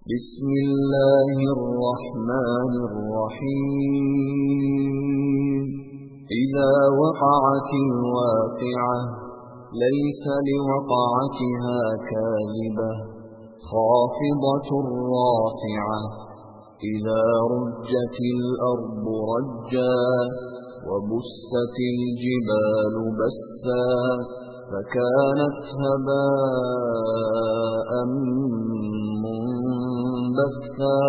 بسم الله الرحمن الرحيم إذا وقعت الواقعة ليس لوقعتها كاذبة خافضة رافعة إذا رجت الأرض رجا وبست الجبال بسا فكانت هباء منبثا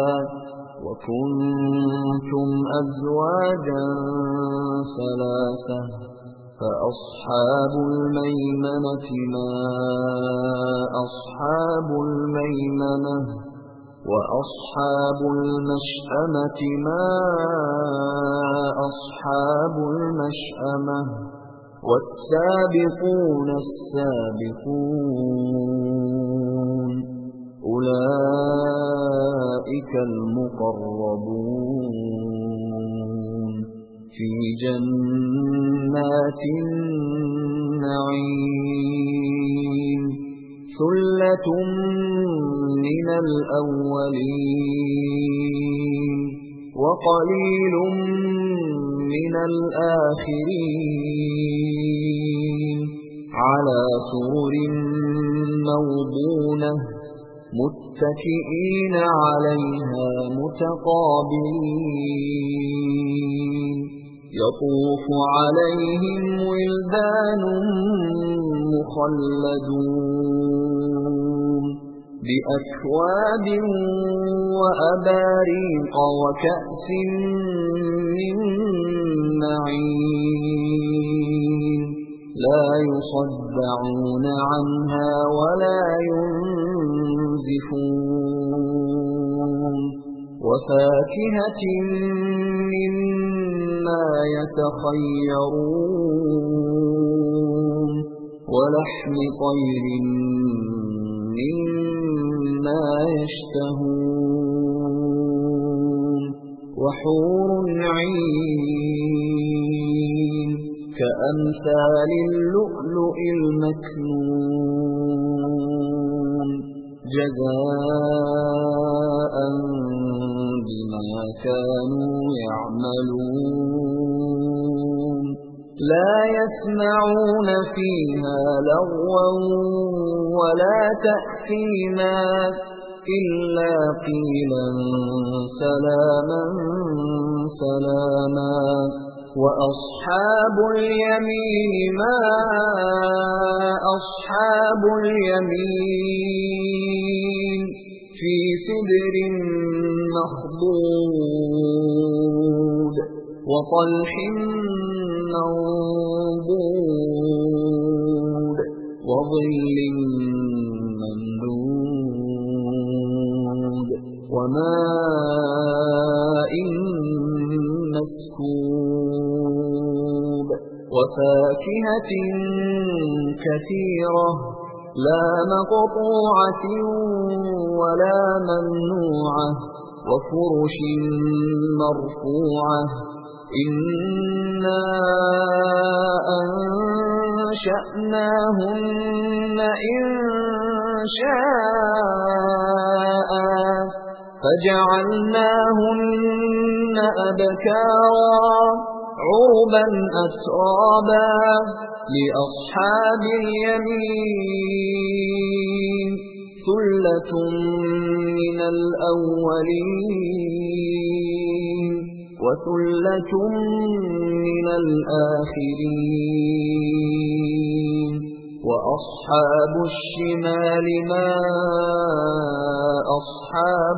وكنتم أزواجا ثلاثة فأصحاب الميمنة ما أصحاب الميمنة وأصحاب المشأمة ما أصحاب المشأمة والسابقون السابقون أولئك المقربون في جنات النعيم ثلة من الأولين وقليل من الآخرين على سرر موضونة متكئين عليها متقابلين يطوف عليهم ولدان مخلدون بأكواب وأباريق وكأس من معين لا يصدعون عنها ولا ينزفون وفاكهة مما يتخيرون ولحم طير مما يشتهون وحور عين كأمثال اللؤلؤ المكنون جزاء بما كانوا يعملون لا يسمعون فيها لغوا ولا تأثيما إلا قيلا سلاما سلاما وأصحاب اليمين ما أصحاب اليمين في سدر مخضود وطلح منضود وظل ممدود وماء مسكوب وفاكهة كثيرة لا مقطوعة ولا ممنوعة وفرش مرفوعة إنا أنشأناهن إنشاء فجعلناهن أبكارا عربا أترابا لأصحاب اليمين ثلة من الأولين وثلة من الآخرين وأصحاب الشمال ما أصحاب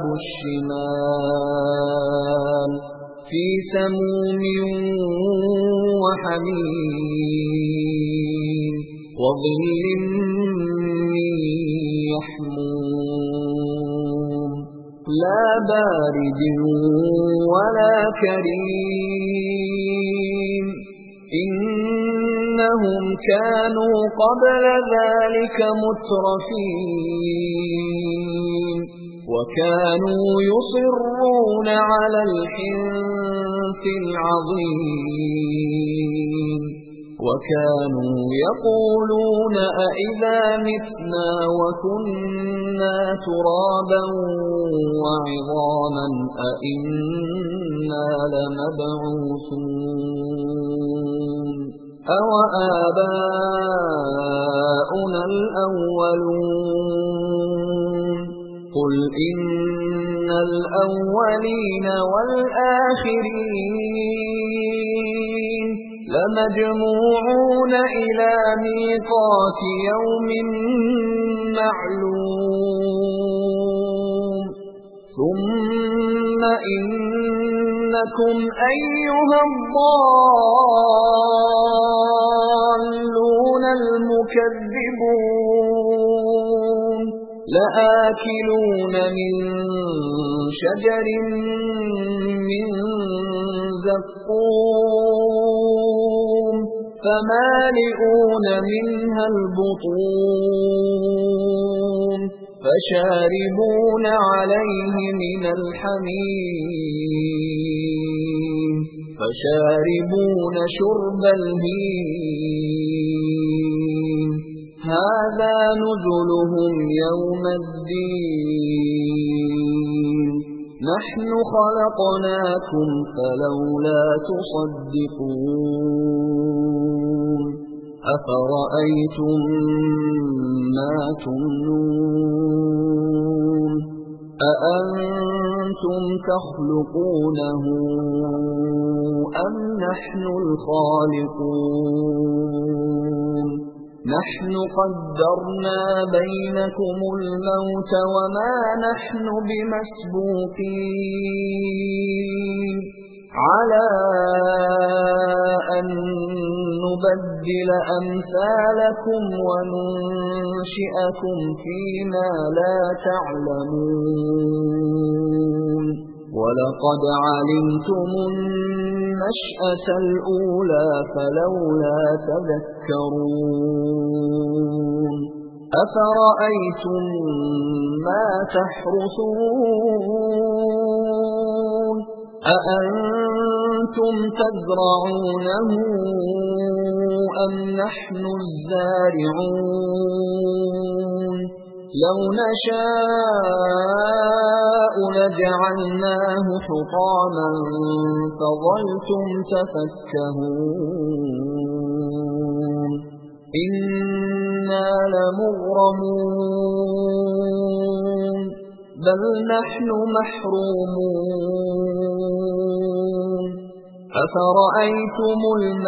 الشمال في سموم وحميم وظل من يحموم لا بارد ولا كريم إنهم كانوا قبل ذلك مترفين وكانوا يصرون على الحنث العظيم وكانوا يقولون أئذا متنا وكنا ترابا وعظاما أئنا لمبعوثون أوآباؤنا الأولون قل إن الأولين والآخرين لمجموعون إلى ميقات يوم معلوم ثم إنكم أيها الضالون المكذبون لآكلون من شجر من زقوم فمالئون منها البطون فشاربون عليه من الحميم فشاربون شرب الهيم هذا نزلهم يوم الدين نحن خلقناكم فلولا تصدقون أفرأيتم ما تمنون أأنتم تخلقونه أم نحن الخالقون نحن قدرنا بينكم الموت وما نحن بمسبوقين على أن نبدل أمثالكم وننشئكم فيما لا تعلمون ولقد علمتم النشأة الأولى فلولا تذكرون أفرأيتم ما تحرثون أأنتم تزرعونه أم نحن الزارعون لو نشاء لجعلناه حطاما فظلتم تفكهون إنا لمغرمون بل نحن محرومون أفرأيتم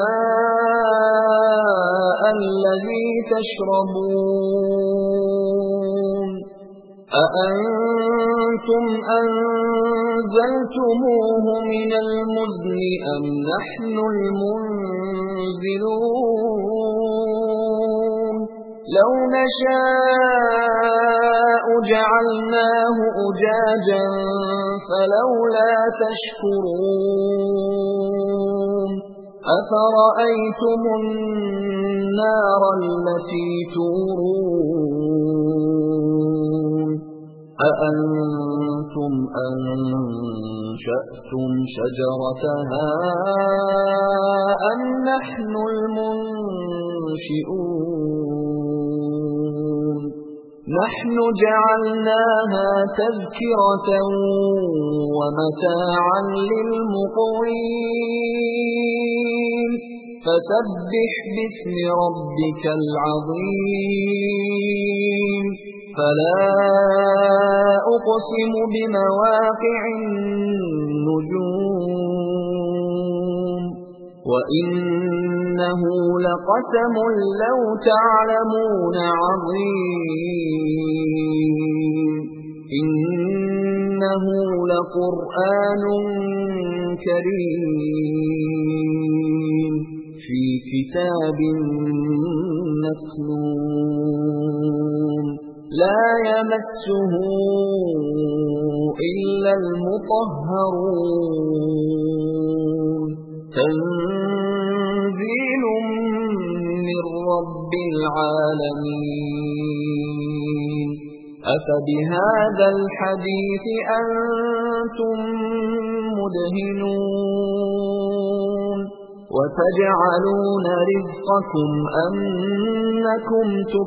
الماء الذي تشربون أأنتم أنزلتموه من المزن أم نحن المنزلون لو نشاء جعلناه أجاجا فلولا تشكرون أفرأيتم النار التي تورون أأنتم أنشأتم شجرتها أم نحن المنشئون نحن جعلناها تذكرة ومتاعا للمقوين فسبح باسم ربك العظيم فلا أقسم بمواقع النجوم وإنه لقسم لو تعلمون عظيم إنه لقرآن كريم في كتاب مكنون لا يمسه إلا المطهرون تنزيل من رب العالمين أفبهذا الحديث أنتم مدهنون وتجعلون رزقكم أنكم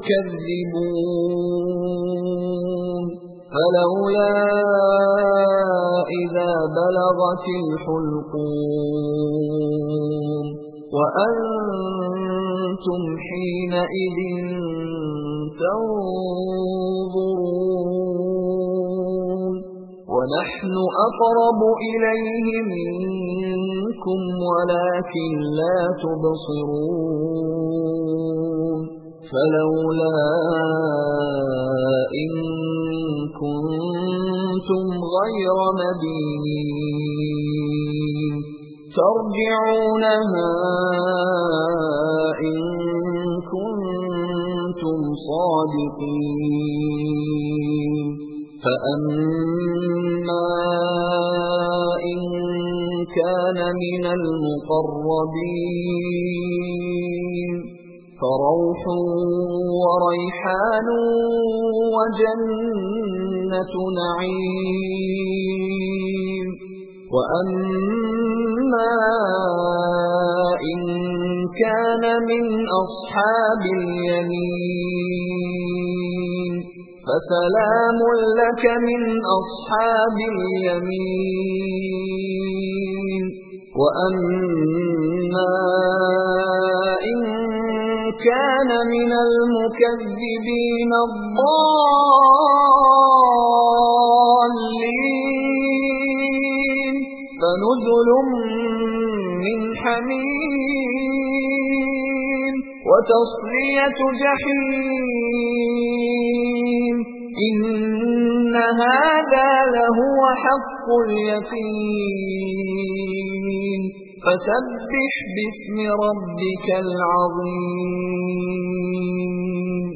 تكذبون فلولا إذا بلغت الحلقوم وأنتم حينئذ تنظرون ونحن أقرب إليه منكم ولكن لا تبصرون فلولا إن كنتم غير مدينين ترجعونها إن كنتم صادقين فأما إن كان من المقربين فروح وريحان وجنة نعيم وأما إن كان من أصحاب اليمين فسلام لك من أصحاب اليمين وأما إن كان من المكذبين الضالين فنزل من حميم وتصلية جحيم إن هذا لهو حق اليقين فسبح باسم ربك العظيم